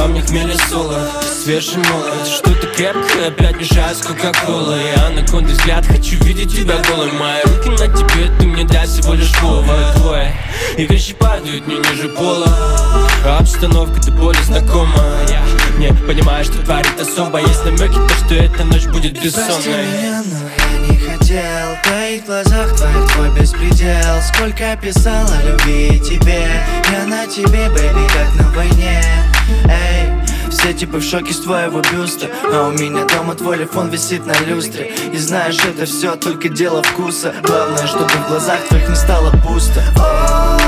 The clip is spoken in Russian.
во мне хмель и соло. Свежий молод, что-то крепкое опять мешает с кока-колой. Я анаконда взгляд, хочу видеть тебя голой. Мои руки на тебе, ты мне дай всего лишь повод твой. И вещи падают мне ниже пола. Обстановка до боли знакома. Я не понимаю, что творит особо. Есть намеки, то что эта ночь будет бессонной. Прости меня, но я не хотел таить в глазах твоих твой беспредел. Сколько писал о любви и тебе. Я на тебе, бэйби, как на войне. Эй, все типы в шоке с твоего бюста. А у меня дома твой телефон висит на люстре. И знаешь, это все только дело вкуса. Главное, чтобы в глазах твоих не стало пусто.